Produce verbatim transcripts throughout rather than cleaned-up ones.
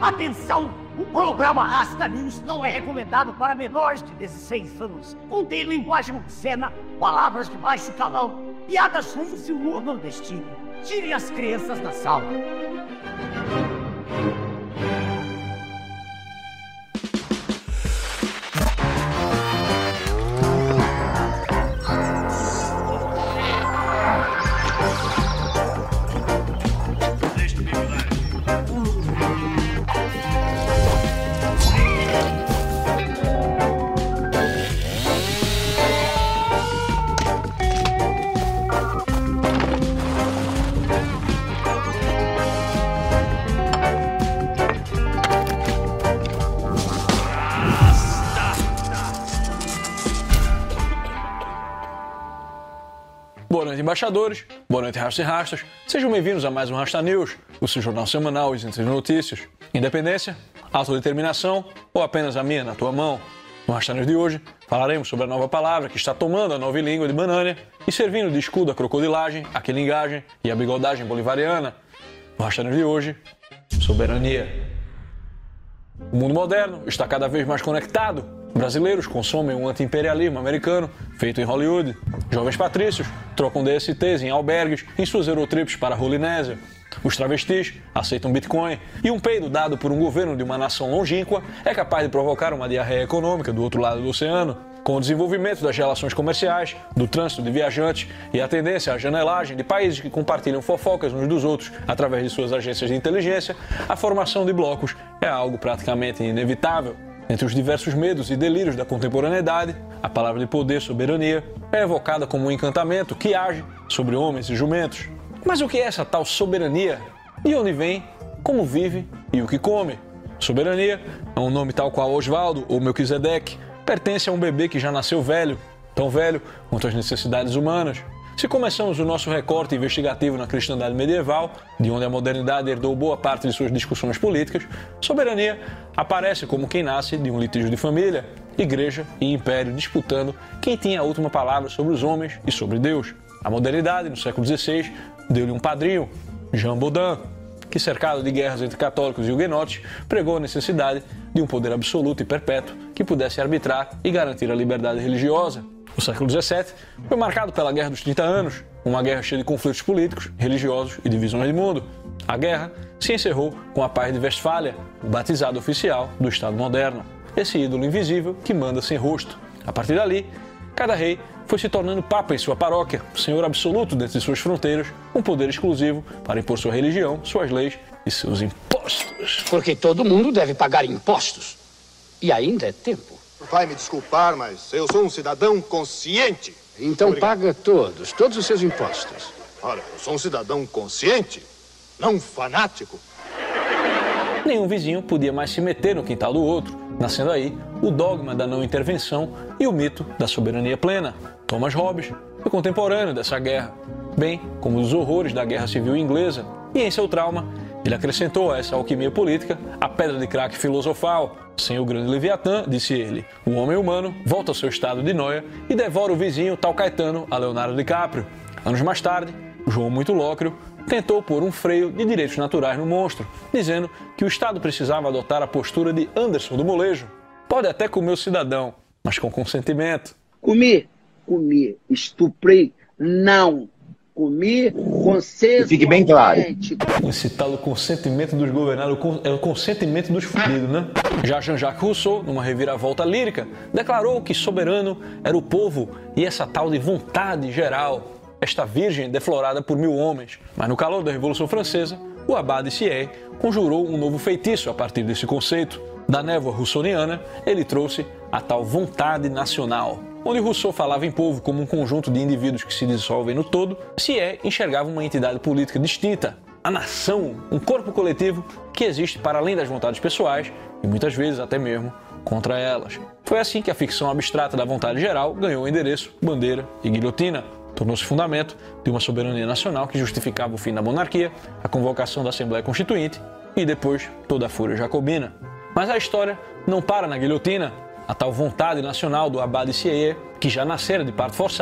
Atenção! O programa Rasta News não é recomendado para menores de dezesseis anos. Contém linguagem obscena, palavras de baixo calão, piadas ruins e humor nordestino. Tirem as crianças da sala. Boa noite, embaixadores. Boa noite, rastas e rastas. Sejam bem-vindos a mais um Rasta News, o seu jornal semanal isento de notícias. Independência, autodeterminação ou apenas a minha na tua mão? No Rasta News de hoje, falaremos sobre a nova palavra que está tomando a nova língua de Banânia e servindo de escudo à crocodilagem, a quilingagem e a bigodagem bolivariana. No Rasta News de hoje, soberania. O mundo moderno está cada vez mais conectado. Brasileiros consomem um anti-imperialismo americano feito em Hollywood. Jovens patrícios trocam D S Ts em albergues em suas Eurotrips para a Polinésia. Os travestis aceitam Bitcoin e um peido dado por um governo de uma nação longínqua é capaz de provocar uma diarreia econômica do outro lado do oceano. Com o desenvolvimento das relações comerciais, do trânsito de viajantes e a tendência à janelagem de países que compartilham fofocas uns dos outros através de suas agências de inteligência, a formação de blocos é algo praticamente inevitável. Entre os diversos medos e delírios da contemporaneidade, a palavra de poder, soberania, é evocada como um encantamento que age sobre homens e jumentos. Mas o que é essa tal soberania? De onde vem, como vive e o que come? Soberania é um nome tal qual Osvaldo ou Melquisedeque, pertence a um bebê que já nasceu velho, tão velho quanto as necessidades humanas. Se começamos o nosso recorte investigativo na cristandade medieval, de onde a modernidade herdou boa parte de suas discussões políticas, soberania aparece como quem nasce de um litígio de família, igreja e império disputando quem tinha a última palavra sobre os homens e sobre Deus. A modernidade, no século dezesseis, deu-lhe um padrinho, Jean Baudin, que, cercado de guerras entre católicos e huguenotes, pregou a necessidade de um poder absoluto e perpétuo que pudesse arbitrar e garantir a liberdade religiosa. O século dezessete foi marcado pela Guerra dos trinta anos, uma guerra cheia de conflitos políticos, religiosos e divisões de mundo. A guerra se encerrou com a Paz de Westfália, o batizado oficial do Estado moderno, esse ídolo invisível que manda sem rosto. A partir dali, cada rei foi se tornando papa em sua paróquia, senhor absoluto dentro de suas fronteiras, com poder exclusivo para impor sua religião, suas leis e seus impostos. Porque todo mundo deve pagar impostos. E ainda é tempo. Vai me desculpar, mas eu sou um cidadão consciente. Então Obrigado. paga todos, todos os seus impostos. Olha, eu sou um cidadão consciente, não fanático. Nenhum vizinho podia mais se meter no quintal do outro, nascendo aí o dogma da não intervenção e o mito da soberania plena. Thomas Hobbes foi contemporâneo dessa guerra, bem como dos horrores da Guerra Civil Inglesa, e em seu trauma ele acrescentou a essa alquimia política a pedra de craque filosofal. Sem o grande Leviatã, disse ele, o homem humano volta ao seu estado de nóia e devora o vizinho tal Caetano a Leonardo DiCaprio. Anos mais tarde, João Muito Lócrio tentou pôr um freio de direitos naturais no monstro, dizendo que o Estado precisava adotar a postura de Anderson do Molejo. Pode até comer o cidadão, mas com consentimento. Comi, comi, estuprei, não. Comi, consenso. Fique bem claro. Esse tal do consentimento dos governados é o consentimento dos fudidos, né? Já Jean-Jacques Rousseau, numa reviravolta lírica, declarou que soberano era o povo e essa tal de vontade geral, esta virgem deflorada por mil homens. Mas no calor da Revolução Francesa, o abade Sieyès conjurou um novo feitiço a partir desse conceito. Da névoa russoniana, ele trouxe a tal vontade nacional. Onde Rousseau falava em povo como um conjunto de indivíduos que se dissolvem no todo, Sieyès enxergava uma entidade política distinta, a nação, um corpo coletivo que existe para além das vontades pessoais e muitas vezes até mesmo contra elas. Foi assim que a ficção abstrata da vontade geral ganhou o endereço, bandeira e guilhotina. Tornou-se fundamento de uma soberania nacional que justificava o fim da monarquia, a convocação da Assembleia Constituinte e depois toda a fúria jacobina. Mas a história não para na guilhotina. A tal vontade nacional do abade Sieyès, que já nascera de parto forçado,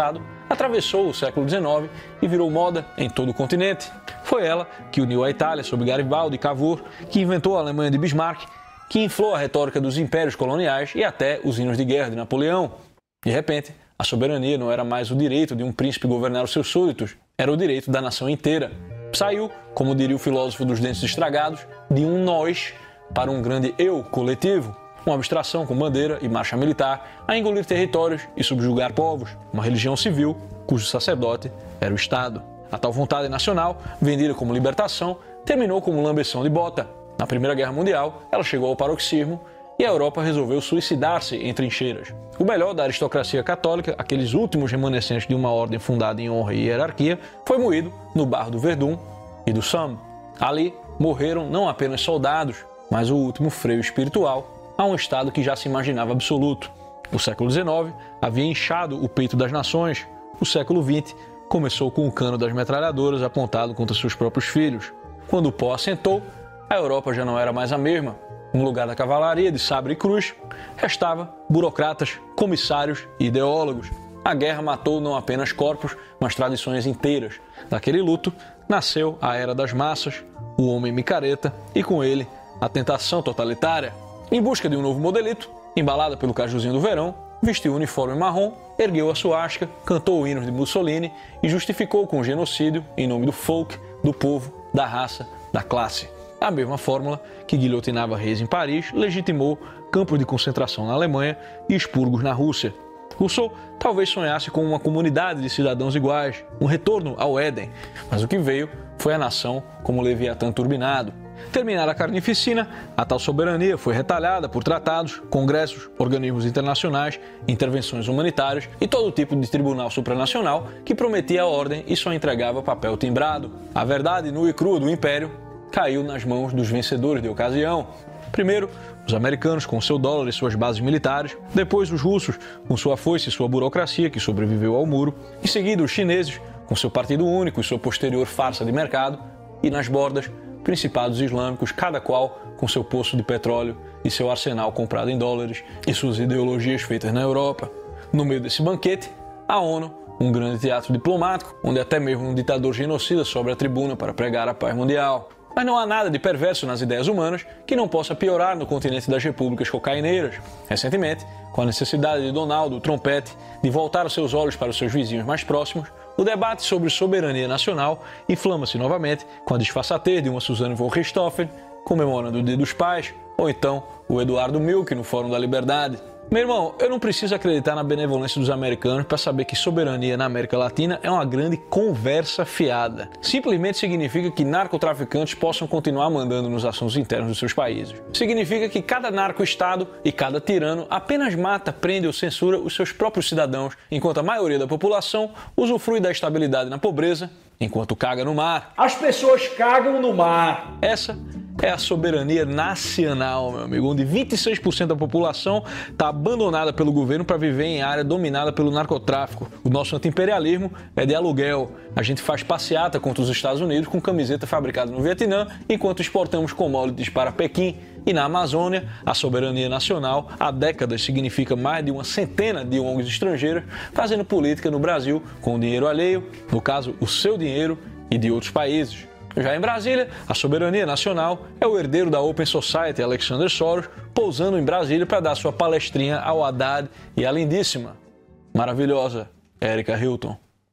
atravessou o século dezenove e virou moda em todo o continente. Foi ela que uniu a Itália sob Garibaldi e Cavour, que inventou a Alemanha de Bismarck, que inflou a retórica dos impérios coloniais e até os hinos de guerra de Napoleão. De repente, a soberania não era mais o direito de um príncipe governar os seus súditos, era o direito da nação inteira. Saiu, como diria o filósofo dos dentes estragados, de um nós para um grande eu coletivo, uma abstração com bandeira e marcha militar a engolir territórios e subjugar povos, uma religião civil cujo sacerdote era o Estado. A tal vontade nacional, vendida como libertação, terminou como lambeção de bota. Na Primeira Guerra Mundial, ela chegou ao paroxismo e a Europa resolveu suicidar-se em trincheiras. O melhor da aristocracia católica, aqueles últimos remanescentes de uma ordem fundada em honra e hierarquia, foi moído no barro do Verdun e do Somme. Ali morreram não apenas soldados, mas o último freio espiritual a um Estado que já se imaginava absoluto. O século dezenove havia inchado o peito das nações. O século vinte começou com o cano das metralhadoras apontado contra seus próprios filhos. Quando o pó assentou, a Europa já não era mais a mesma. No lugar da cavalaria de sabre e cruz, restava burocratas, comissários e ideólogos. A guerra matou não apenas corpos, mas tradições inteiras. Daquele luto nasceu a Era das Massas, o homem micareta e, com ele, a tentação totalitária. Em busca de um novo modelito, embalada pelo cajuzinho do verão, vestiu o uniforme marrom, ergueu a suástica, cantou hinos de Mussolini e justificou com o genocídio em nome do folk, do povo, da raça, da classe. A mesma fórmula que guilhotinava reis em Paris legitimou campos de concentração na Alemanha e expurgos na Rússia. Rousseau talvez sonhasse com uma comunidade de cidadãos iguais, um retorno ao Éden, mas o que veio foi a nação como Leviatã turbinado. Terminada a carnificina, a tal soberania foi retalhada por tratados, congressos, organismos internacionais, intervenções humanitárias e todo tipo de tribunal supranacional que prometia a ordem e só entregava papel timbrado. A verdade nua e crua do império caiu nas mãos dos vencedores de ocasião. Primeiro, os americanos com seu dólar e suas bases militares, depois os russos com sua foice e sua burocracia que sobreviveu ao muro, em seguida os chineses com seu partido único e sua posterior farsa de mercado, e nas bordas, principados islâmicos, cada qual com seu poço de petróleo e seu arsenal comprado em dólares e suas ideologias feitas na Europa. No meio desse banquete, a ONU, um grande teatro diplomático, onde até mesmo um ditador genocida sobe à tribuna para pregar a paz mundial. Mas não há nada de perverso nas ideias humanas que não possa piorar no continente das repúblicas cocaineiras. Recentemente, com a necessidade de Donaldo, o trompete, de voltar os seus olhos para os seus vizinhos mais próximos, o debate sobre soberania nacional inflama-se novamente com a disfarçatez de uma Suzane von Richthofen, comemorando o Dia dos Pais, ou então o Eduardo Milk no Fórum da Liberdade. Meu irmão, eu não preciso acreditar na benevolência dos americanos para saber que soberania na América Latina é uma grande conversa fiada. Simplesmente significa que narcotraficantes possam continuar mandando nos assuntos internos dos seus países. Significa que cada narco-estado e cada tirano apenas mata, prende ou censura os seus próprios cidadãos, enquanto a maioria da população usufrui da estabilidade na pobreza, enquanto caga no mar. As pessoas cagam no mar. Essa é a soberania nacional, meu amigo, onde vinte e seis por cento da população está abandonada pelo governo para viver em área dominada pelo narcotráfico. O nosso anti-imperialismo é de aluguel. A gente faz passeata contra os Estados Unidos com camiseta fabricada no Vietnã, enquanto exportamos commodities para Pequim. E na Amazônia, a soberania nacional há décadas significa mais de uma centena de O N Gs estrangeiras fazendo política no Brasil com o dinheiro alheio, no caso, o seu dinheiro e de outros países. Já em Brasília, a soberania nacional é o herdeiro da Open Society, Alexander Soros, pousando em Brasília para dar sua palestrinha ao Haddad e à lindíssima, maravilhosa Erika Hilton.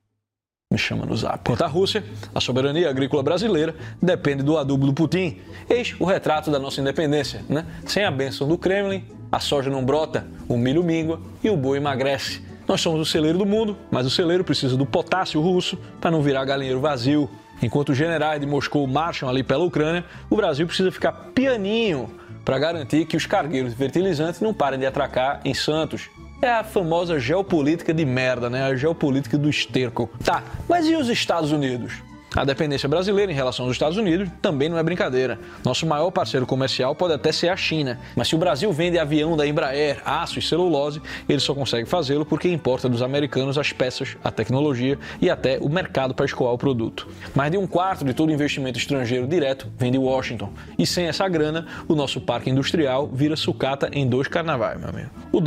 Me chama no zap. Quanto à Rússia, a soberania agrícola brasileira depende do adubo do Putin. Eis o retrato da nossa independência, né? Sem a bênção do Kremlin, a soja não brota, o milho mingua e o boi emagrece. Nós somos o celeiro do mundo, mas o celeiro precisa do potássio russo para não virar galinheiro vazio. Enquanto os generais de Moscou marcham ali pela Ucrânia, o Brasil precisa ficar pianinho para garantir que os cargueiros de fertilizantes não parem de atracar em Santos. É a famosa geopolítica de merda, né? A geopolítica do esterco. Tá, mas e os Estados Unidos? A dependência brasileira em relação aos Estados Unidos também não é brincadeira. Nosso maior parceiro comercial pode até ser a China, mas se o Brasil vende avião da Embraer, aço e celulose, ele só consegue fazê-lo porque importa dos americanos as peças, a tecnologia e até o mercado para escoar o produto. Mais de um quarto de todo investimento estrangeiro direto vem de Washington. E sem essa grana, o nosso parque industrial vira sucata em dois carnavais, meu amigo. O dólar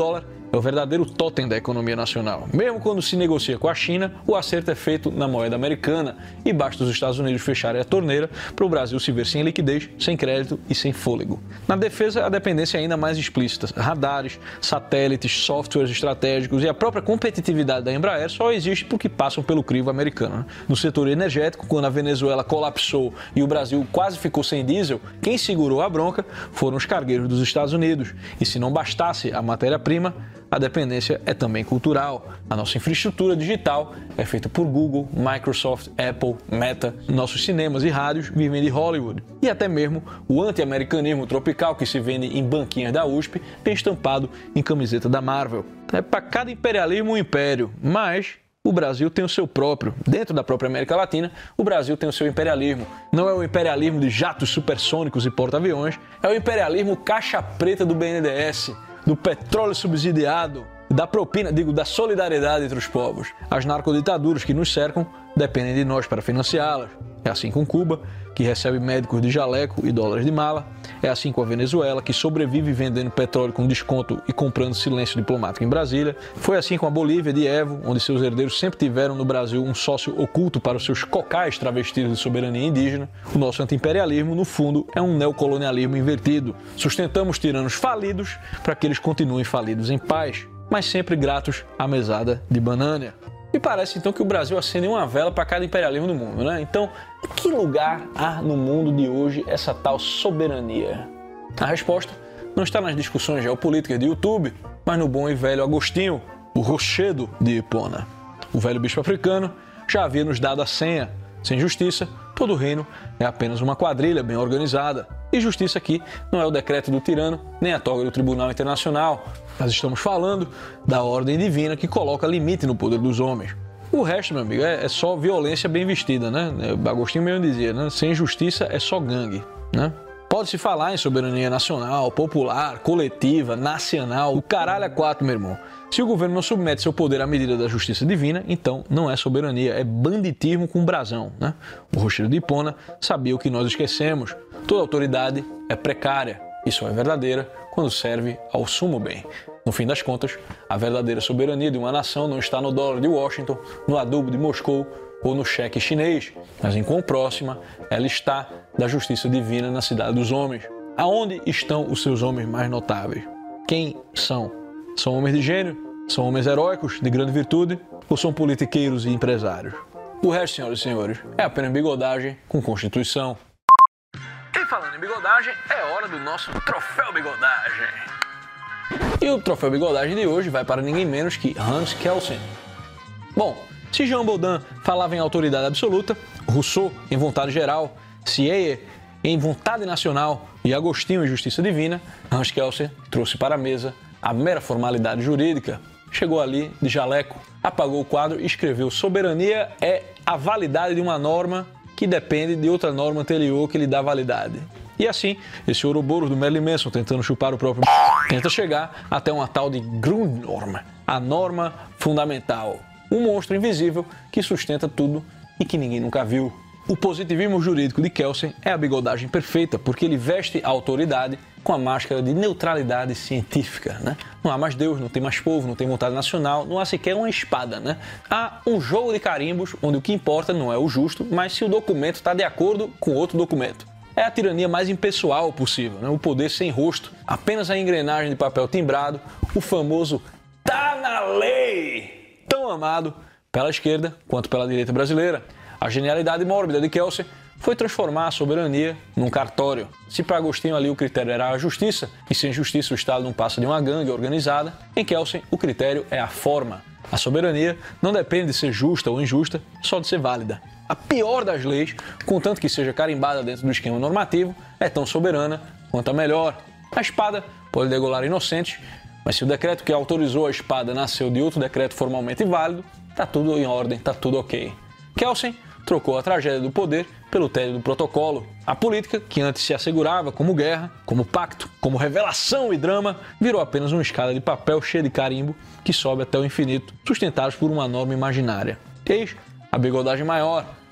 é o verdadeiro totem da economia nacional. Mesmo quando se negocia com a China, o acerto é feito na moeda americana e basta os Estados Unidos fecharem a torneira para o Brasil se ver sem liquidez, sem crédito e sem fôlego. Na defesa, a dependência é ainda mais explícita. Radares, satélites, softwares estratégicos e a própria competitividade da Embraer só existe porque passam pelo crivo americano. No setor energético, quando a Venezuela colapsou e o Brasil quase ficou sem diesel, quem segurou a bronca foram os cargueiros dos Estados Unidos. E se não bastasse a matéria-prima, a dependência é também cultural. A nossa infraestrutura digital é feita por Google, Microsoft, Apple, Meta. Nossos cinemas e rádios vivem de Hollywood. E até mesmo o anti-americanismo tropical que se vende em banquinhas da U S P vem estampado em camiseta da Marvel. É para cada imperialismo um império, mas o Brasil tem o seu próprio. Dentro da própria América Latina, o Brasil tem o seu imperialismo. Não é o imperialismo de jatos supersônicos e porta-aviões, é o imperialismo caixa preta do B N D E S, do petróleo subsidiado, da propina, digo, da solidariedade entre os povos. As narcoditaduras que nos cercam dependem de nós para financiá-las. É assim com Cuba, que recebe médicos de jaleco e dólares de mala. É assim com a Venezuela, que sobrevive vendendo petróleo com desconto e comprando silêncio diplomático em Brasília. Foi assim com a Bolívia de Evo, onde seus herdeiros sempre tiveram no Brasil um sócio oculto para os seus cocais travestidos de soberania indígena. O nosso anti-imperialismo, no fundo, é um neocolonialismo invertido. Sustentamos tiranos falidos para que eles continuem falidos em paz, mas sempre gratos à mesada de banana. E parece então que o Brasil acende uma vela para cada imperialismo do mundo, né? Então, em que lugar há no mundo de hoje essa tal soberania? A resposta não está nas discussões geopolíticas de YouTube, mas no bom e velho Agostinho, o rochedo de Hipona. O velho bispo africano já havia nos dado a senha. Sem justiça, todo reino é apenas uma quadrilha bem organizada. E justiça aqui não é o decreto do tirano, nem a toga do Tribunal Internacional. Nós estamos falando da ordem divina que coloca limite no poder dos homens. O resto, meu amigo, é, é só violência bem vestida, né? Agostinho mesmo dizia, né? Sem justiça é só gangue, né? Pode-se falar em soberania nacional, popular, coletiva, nacional, o caralho é quatro, meu irmão. Se o governo não submete seu poder à medida da justiça divina, então não é soberania, é banditismo com brasão, né? O rochedo de Hipona sabia o que nós esquecemos. Toda autoridade é precária e só é verdadeira quando serve ao sumo bem. No fim das contas, a verdadeira soberania de uma nação não está no dólar de Washington, no adubo de Moscou ou no cheque chinês, mas em quão próxima ela está da justiça divina na cidade dos homens. Aonde estão os seus homens mais notáveis? Quem são? São homens de gênio? São homens heróicos, de grande virtude? Ou são politiqueiros e empresários? O resto, senhoras e senhores, é apenas bigodagem com Constituição. E falando em bigodagem, é hora do nosso Troféu Bigodagem. E o Troféu Bigodagem de hoje vai para ninguém menos que Hans Kelsen. Bom, se Jean Baudin falava em autoridade absoluta, Rousseau em vontade geral, Sieyès em vontade nacional e Agostinho em justiça divina, Hans Kelsen trouxe para a mesa a mera formalidade jurídica. Chegou ali de jaleco, apagou o quadro e escreveu: soberania é a validade de uma norma que depende de outra norma anterior que lhe dá validade. E assim, esse Ouroboros do Marilyn Manson tentando chupar o próprio tenta chegar até uma tal de Grundnorm, a norma fundamental. Um monstro invisível que sustenta tudo e que ninguém nunca viu. O positivismo jurídico de Kelsen é a bigodagem perfeita, porque ele veste a autoridade com a máscara de neutralidade científica, né? Não há mais Deus, não tem mais povo, não tem vontade nacional, não há sequer uma espada, né? Há um jogo de carimbos onde o que importa não é o justo, mas se o documento está de acordo com outro documento. É a tirania mais impessoal possível, né? O poder sem rosto, apenas a engrenagem de papel timbrado, o famoso tá na lei, tão amado pela esquerda quanto pela direita brasileira. A genialidade mórbida de Kelsen foi transformar a soberania num cartório. Se para Agostinho ali o critério era a justiça, e sem justiça o Estado não passa de uma gangue organizada, em Kelsen o critério é a forma. A soberania não depende de ser justa ou injusta, só de ser válida. A pior das leis, contanto que seja carimbada dentro do esquema normativo, é tão soberana quanto a melhor. A espada pode degolar inocentes, mas se o decreto que autorizou a espada nasceu de outro decreto formalmente válido, tá tudo em ordem, tá tudo ok. Kelsen trocou a tragédia do poder pelo tédio do protocolo. A política, que antes se assegurava como guerra, como pacto, como revelação e drama, virou apenas uma escada de papel cheia de carimbo que sobe até o infinito, sustentados por uma norma imaginária. Eis a bigodagem maior.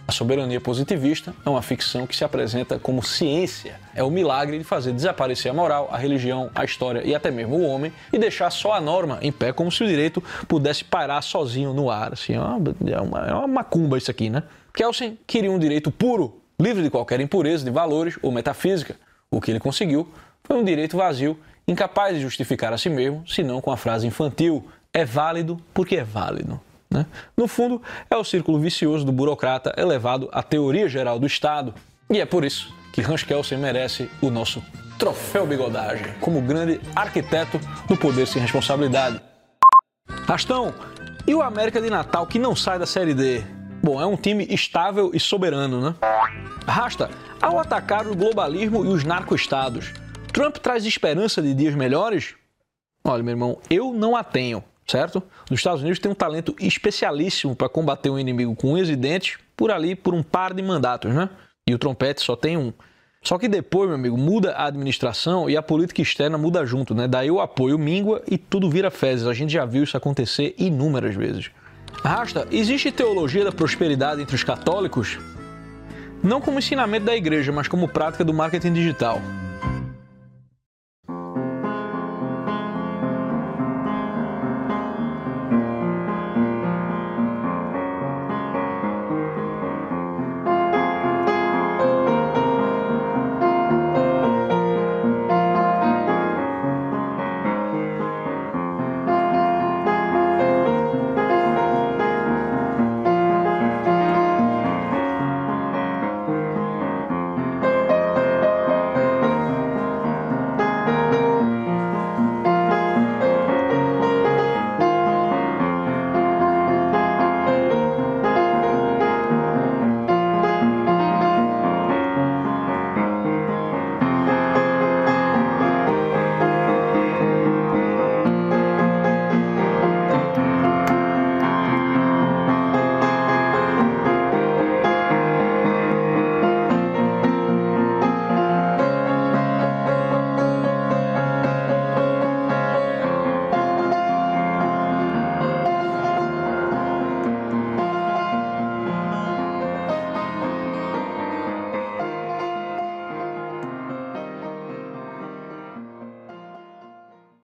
A soberania positivista é uma ficção que se apresenta como ciência. É o milagre de fazer desaparecer a moral, a religião, a história e até mesmo o homem e deixar só a norma em pé, como se o direito pudesse pairar sozinho no ar. Assim, é, uma, é, uma, é uma macumba isso aqui, né? Kelsen queria um direito puro, livre de qualquer impureza de valores ou metafísica. O que ele conseguiu foi um direito vazio, incapaz de justificar a si mesmo, senão com a frase infantil: é válido porque é válido. Né? No fundo, é o círculo vicioso do burocrata elevado à teoria geral do Estado. E é por isso que Hans Kelsen merece o nosso troféu bigodagem, como grande arquiteto do poder sem responsabilidade. Rastão, e o América de Natal que não sai da Série D? Bom, é um time estável e soberano, né? Rasta, ao atacar o globalismo e os narcoestados, Trump traz esperança de dias melhores? Olha, meu irmão, eu não a tenho. Certo? Os Estados Unidos têm um talento especialíssimo para combater um inimigo com unhas e dentes por ali, por um par de mandatos, né? E o trompete só tem um. Só que depois, meu amigo, muda a administração e a política externa muda junto, né? Daí o apoio mingua e tudo vira fezes. A gente já viu isso acontecer inúmeras vezes. Rasta, existe teologia da prosperidade entre os católicos? Não como ensinamento da igreja, mas como prática do marketing digital.